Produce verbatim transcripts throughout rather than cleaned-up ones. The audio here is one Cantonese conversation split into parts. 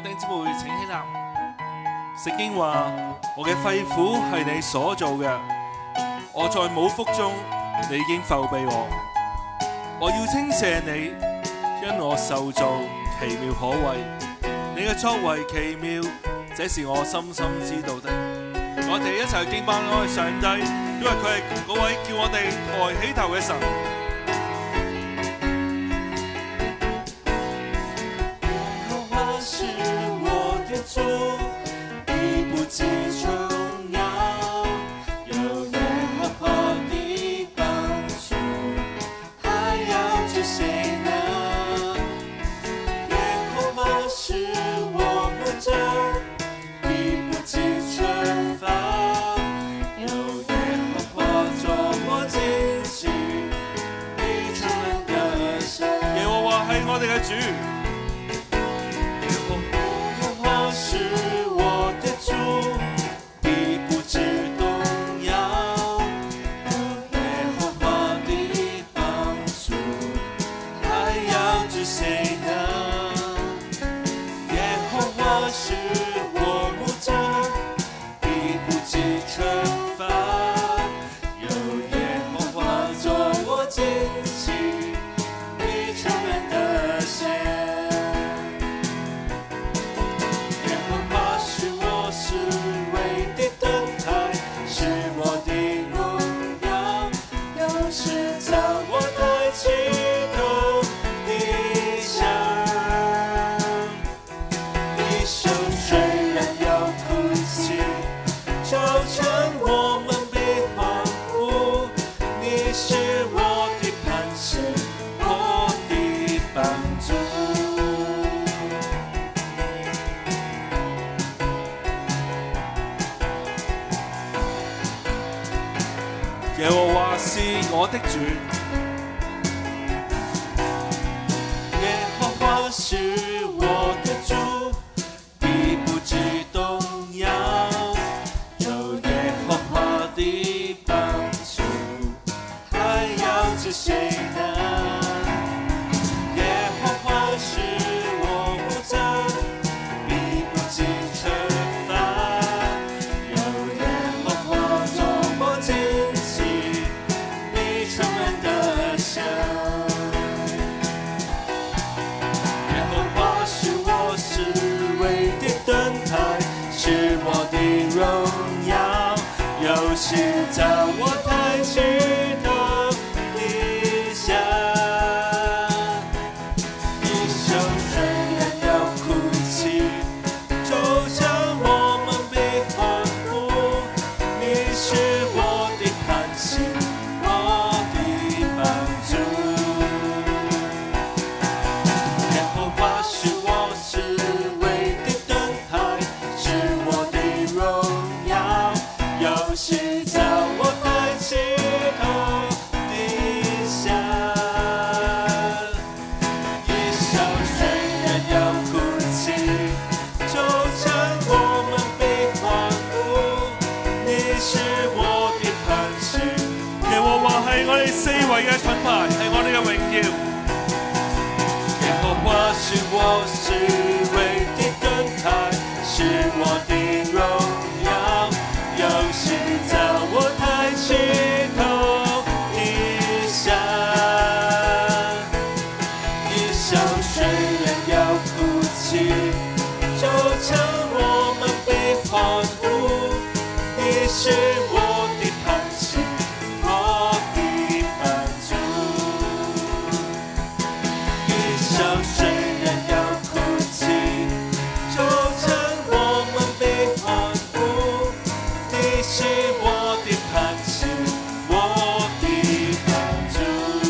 弟兄姊妹請起立。聖經話：我嘅肺腑係你所造嘅，我在母腹中，你已經覆庇我。我要稱謝你，因我受造奇妙可畏，你嘅作為奇妙，這是我深深知道的。我哋一齊敬拜我哋上帝，因為佢係嗰位叫我哋抬起頭嘅神。主，你不计重要，有耶和华的帮助，还要惧谁呢？耶和华是我牧者，必不致缺乏，有耶和华作我旌旗，必出人得胜。耶和華係我哋嘅主。是我的主，必不致動搖，有耶和華的幫助，還要懼誰呢？耶和華是我牧者，必不致缺乏，有耶和華作我旌旗，必出人得勝。是唯的燈臺，是我的榮耀，又是造我抬起頭的牆。你手雖然要哭泣，就趁我們被歡呼，你是我的磐石，我的幫助。耶和華是我的主，耶和華是我的主，必不致動搖，有耶和華的幫助，還要懼誰呢？耶和華是我牧者，必不致缺乏，有耶和華作我旌旗，出人得勝。耶和華是我是唯的燈臺，是我的榮耀，又是造我抬起頭的牆。你手雖然要哭泣，就像我們被歡呼，你是我的磐石，是我是唯的燈臺，是我的榮耀，又是造我抬起頭的牆。一笑雖然要哭泣，就趁我們被歡呼，你是我的磐石。耶和華係我哋四圍嘅盾牌，係我哋嘅榮耀。我是我是唯的燈臺，是我的榮耀，又是造我抬起頭的牆。一笑雖然要哭泣，就趁我們被歡呼，你是我的磐石，我的幫助。一笑雖然要哭泣，就趁我們被歡呼，你是我的磐石，我的幫助。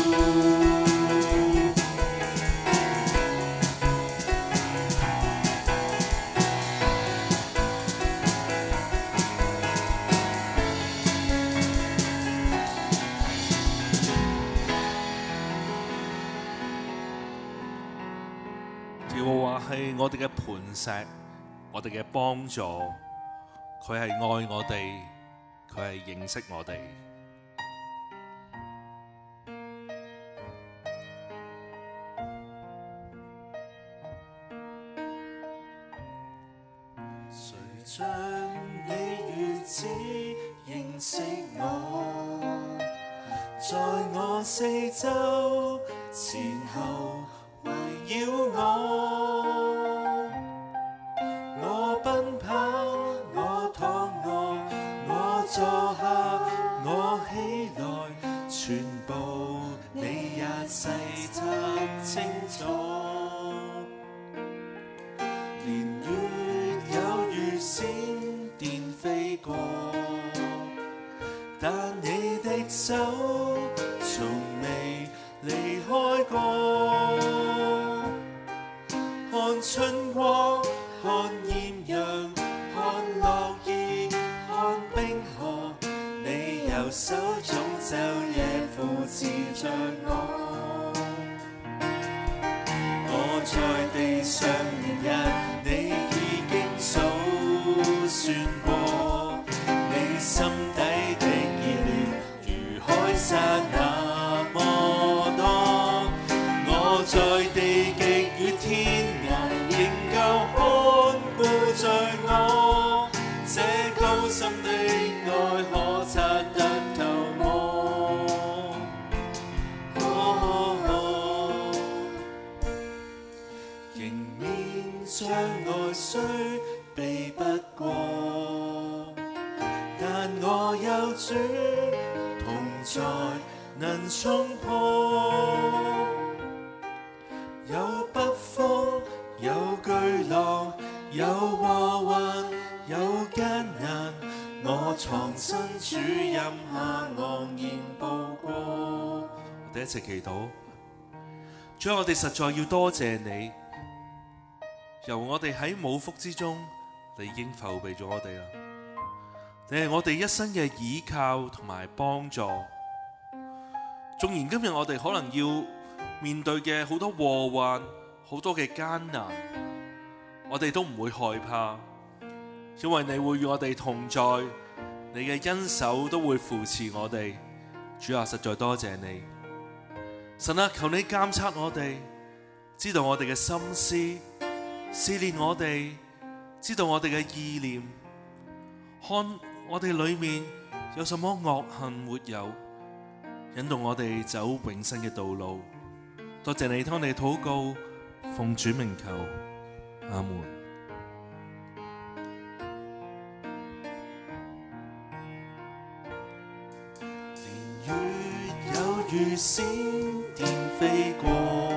耶和華係我哋嘅磐石，我哋嘅幫助，佢係愛我哋，佢係認識我哋。 你如此認識我，在我四周前後圍繞我，我奔跑，我躺臥，我坐下，我起來，全部你也細察清楚。年月有如閃電飛過，但你的手從未離開過。看春光，看豔陽，看落葉，看冰河，你右手中晝夜扶持着我。我在地上年日，你已經數算過，你心底的意念如海沙那麼多。我在地極與天涯，仍舊看顧着我，這高深的愛可察得透我。哦哦迎面障礙雖避不過，但我有主同在能衝破。有北風，有巨浪，有禍患，有艱難，我藏身主蔭下昂然步過。我哋一齊祈禱，主啊，我哋實在要多謝你，由我哋喺母腹之中，你已經覆庇咗我哋啦。你係我哋一生嘅倚靠同埋幫助。縱然今日我哋可能要面對嘅好多禍患，好多嘅艱難，我哋都唔會害怕，因為你會與我哋同在，你嘅恩手都會扶持我哋。主啊，實在多謝你。神啊，求你監察我哋，知道我哋嘅心思，試煉我哋，知道我哋嘅意念，看我哋裏面有什麼惡行沒有，引導我哋走永生嘅道路。多謝你聽我哋禱告，奉主名求，阿門。年月有如閃電飛過，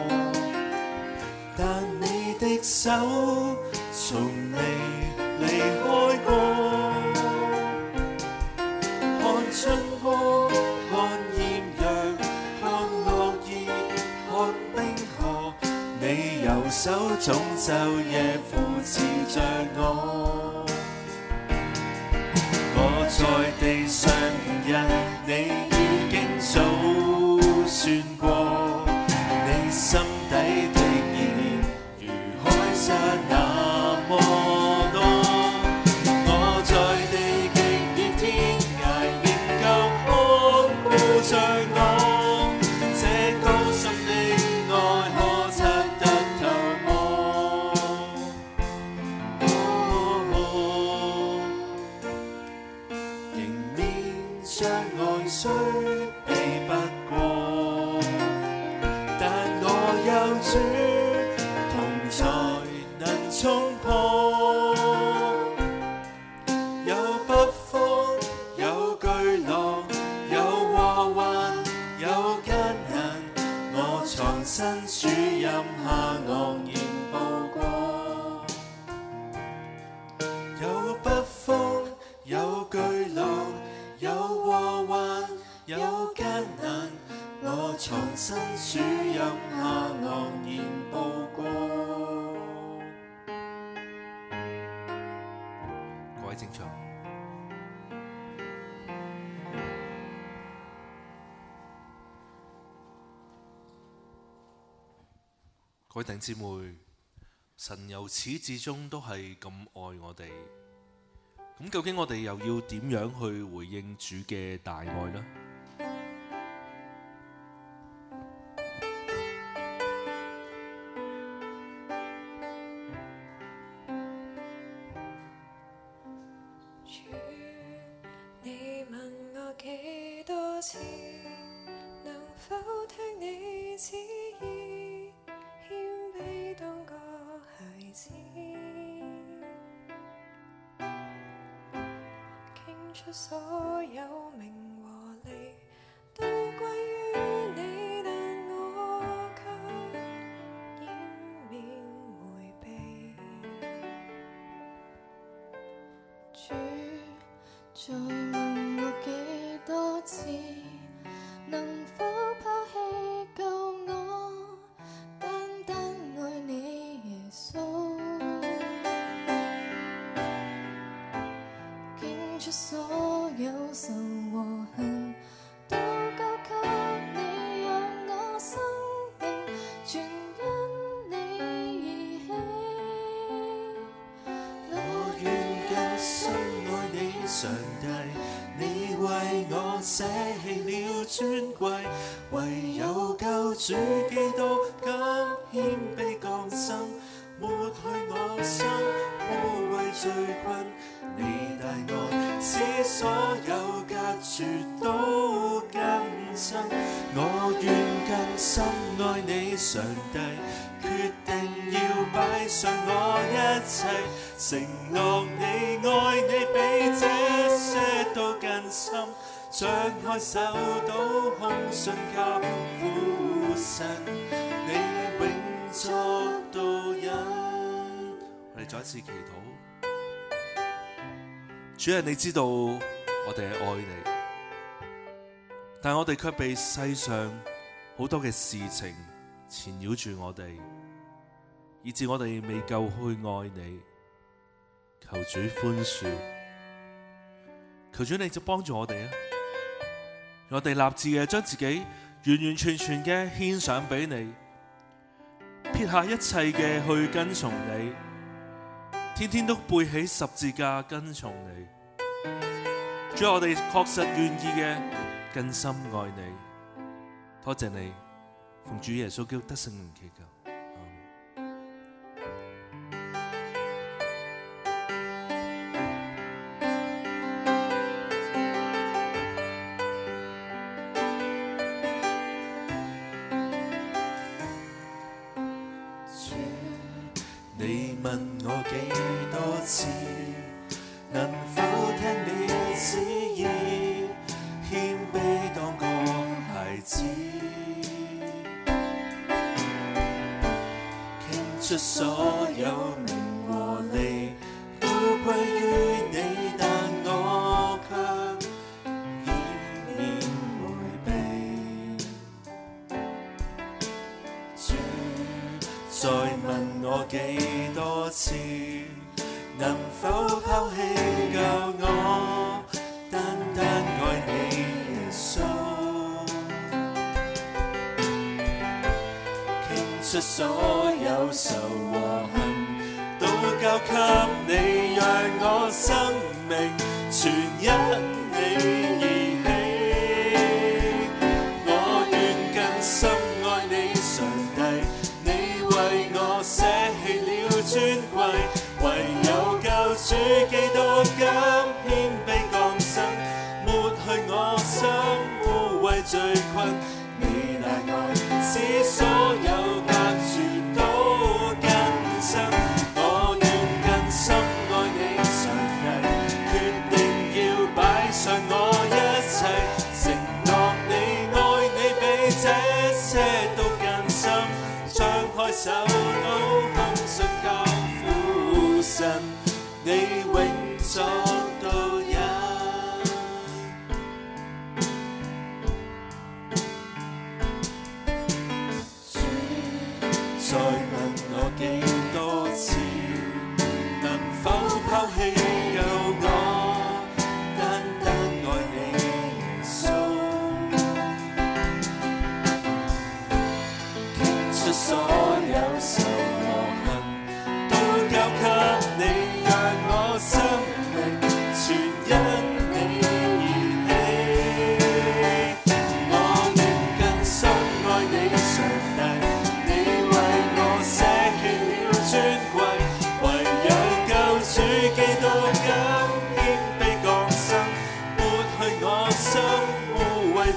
但你的手從未離開過。看春光，看豔陽，看落葉，看冰河，你右手總晝夜扶持着我。我在地上年日，你已經數算過，你心底的意念如海沙那麼多。我在地極與天涯，仍舊看顧着我，這高深的愛可察得透我。哦哦迎面障礙雖避不過，但我有主同在能衝破。有北風，有巨浪，有禍患，有艱難，我藏身主蔭下昂然步過。有北風，有巨浪，有禍患，有艱難，我藏身主蔭下昂然步過。各位正唱，各位弟兄姊妹，神由始至終都係咁愛我哋，咁究竟我哋又要點樣去回應主嘅大愛呢？ 你問我幾多次，能否聽你旨意，謙卑當個孩子，傾出所有名和利，都歸於你，但我卻掩面迴避。主再問我幾多次，能否拋棄救我，單單愛你耶穌，傾出所有仇和恨，都交給你，讓我生命全因你而起。 我願更深愛你，上帝，你為我捨棄了尊貴，唯有救主基督甘謙卑降生，抹去我心污穢罪困。你大愛使所有隔絕都更新，我願更深愛你，上帝，決定要擺上我一切，承諾你愛你比這些都更深，張開手都空信靠父神，你永作導引。我哋再一次祈禱。主啊，你知道我哋係愛你，但我哋卻被世上好多嘅事情纏繞住我哋，以致我哋未夠去愛你。求主寬恕，求主你就幫助我哋啊！我哋立志嘅將自己完完全全嘅獻上俾你，撇下一切嘅去跟從你，天天都背起十字架跟從你。主，我哋確實願意嘅更深愛你。多謝你，奉主耶穌基督得聖靈祈求。你問我幾多次，能否聽你旨意，謙卑當個孩子，傾出所有名和利，都歸於你，但我卻掩面迴避。主再問我幾多次，能否拋棄救我，單單愛你耶穌，傾出所有仇和恨，都交給你，讓我生命全因你而起。我願更深愛你，上帝，你為我捨棄了尊貴，唯有救主基督甘謙卑降生，抹去我心污穢罪困。你大愛使所有隔絕都更新，我願更深愛你，上帝，決定要擺上我一切，承諾你愛你比這些都更深，張開手都空信靠父神，你永作導引。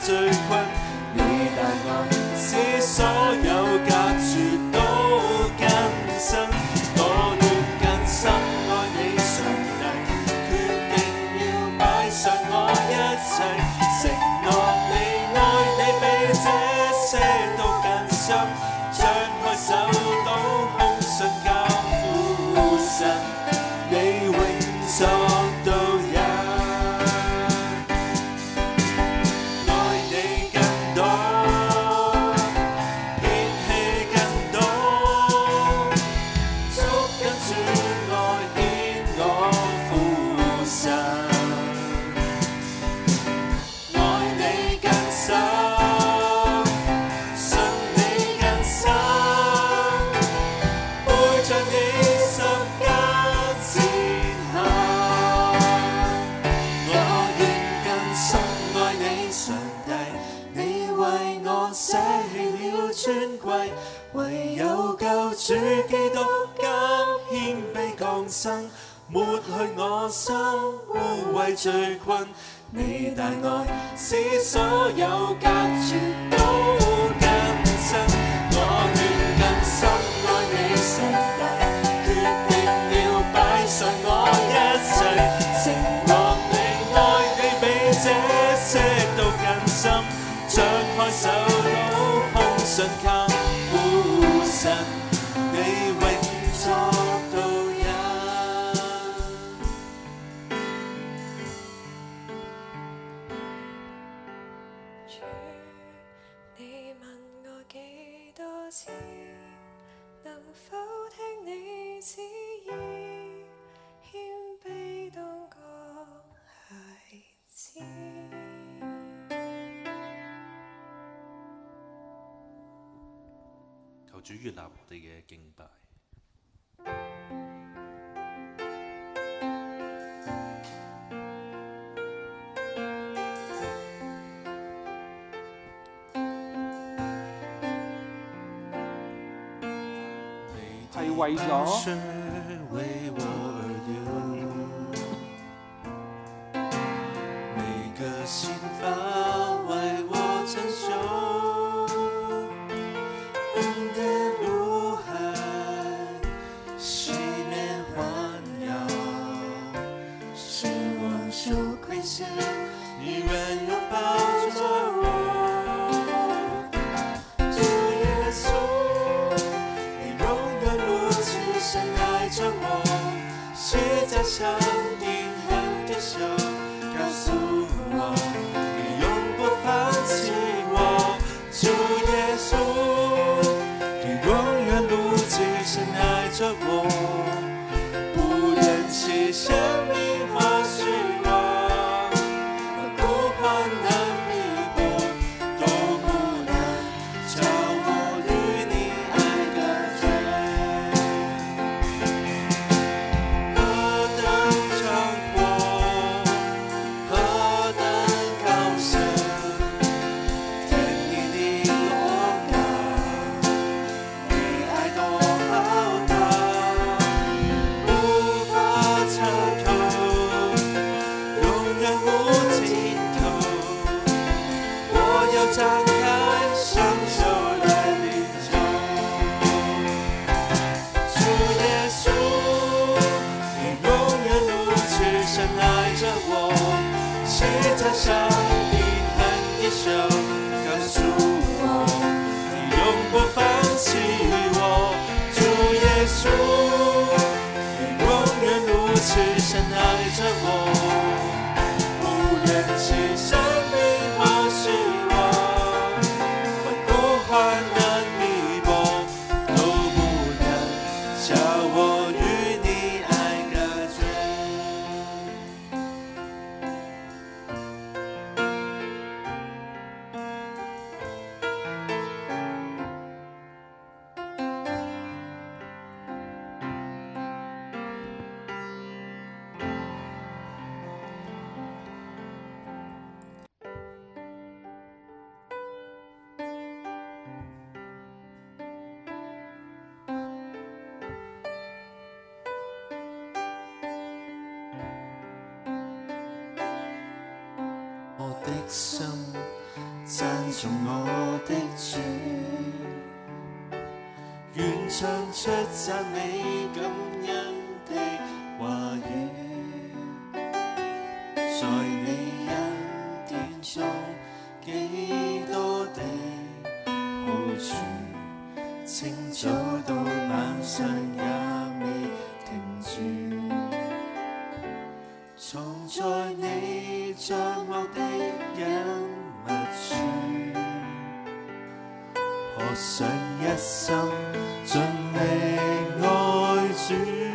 罪困。你大愛使所有隔絕都更新。我願更深愛你，上帝，決定要擺上我一切，承諾你愛你比這些都更深，張開手都空信交付神，你永作到人。唯有救主基督甘謙卑降生，抹去我心污穢罪困。你大愛使所有隔絕都更新，我願更深愛你，上帝，決定要擺上我一切，承諾你愛你比這些都更深，張開手都空信靠神，你永作到人。 主，你問我幾多次，能否聽你旨意，謙卑當個孩子。 求主悅納我哋嘅敬拜。 係為咗為我而流，每個心法為我成就。你仍拥抱着我，主耶穌，你永遠如此深愛着我，十架上釘痕的手，告訴我你永不放棄我，主耶穌，你永遠如此深愛着我，不忍棄生命或許讚頌我的主，願唱出讚美感恩的話語，在你恩典中幾多的好處，清早到晚上也未停住，藏在你帳幕的隱密處，何嘗一心盡力愛主，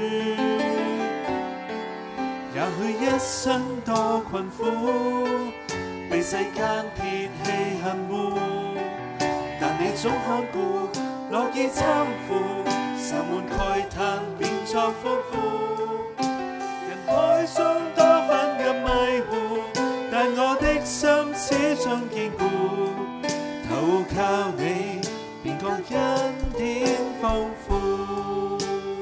也許一生多困苦，被世間撇棄恨惡，但你總看顧，樂意攙扶，愁悶慨嘆變作豐富，人海中多紛紜迷糊，但我的心始終堅固，投靠你便覺恩典豐富。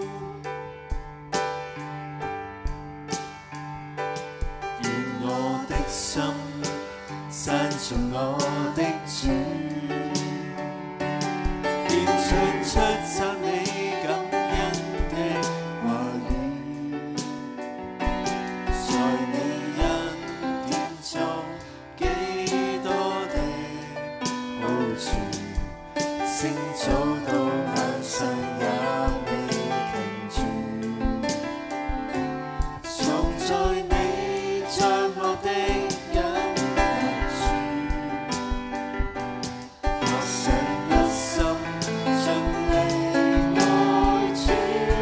願我的心讚頌我的主，便唱出讚美感恩的話語，在你恩典中幾多的好處，清早到晚上也未停住，藏在你帳幕的隱密處，何嘗一心盡力愛主，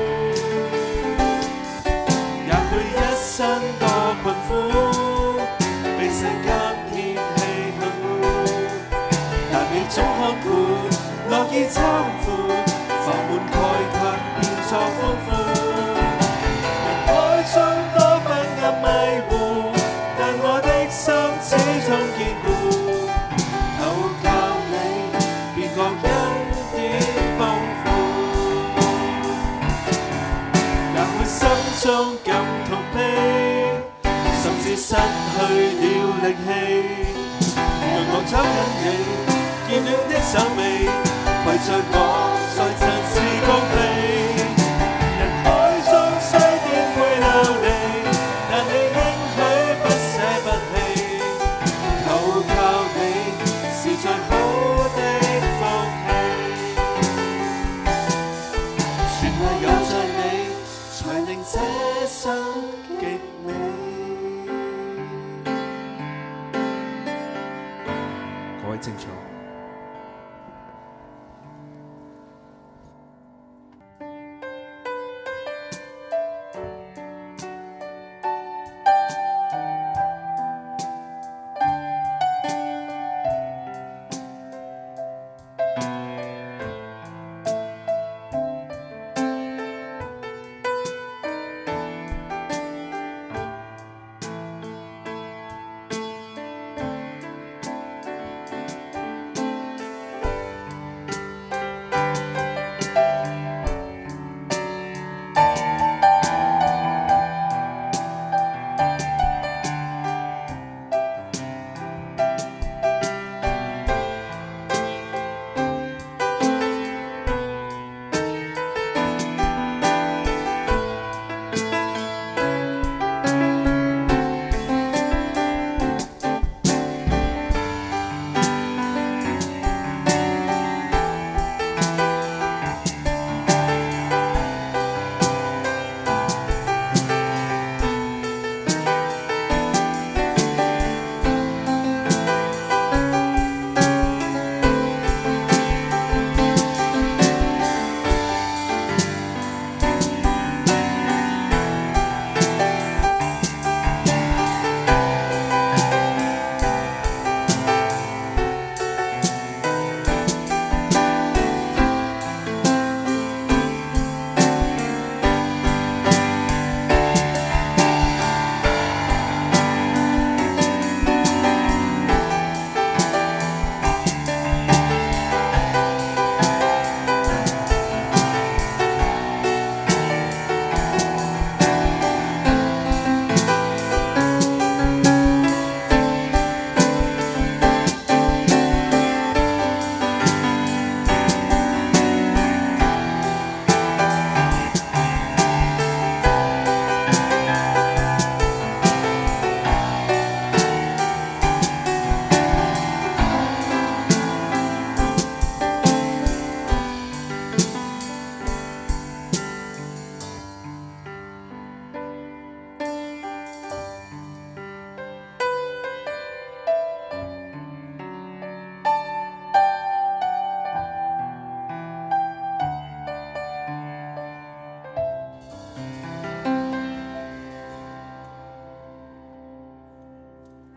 也許一生多困苦，被世間撇棄恨惡，但你總看顧，樂意攙扶，愁悶慨嘆變作豐富，人海中多紛紜迷糊，但我的心始終堅固，投靠你便覺恩典豐富，也許心中感痛悲，甚至失去了力氣，讓我抓緊你見暖的手臂，攜着我在塵世高飛，人海中雖顛沛流離，但你應許不捨不棄，投靠你是最好的福氣，全賴有着你，才令這生極美。 各位正場。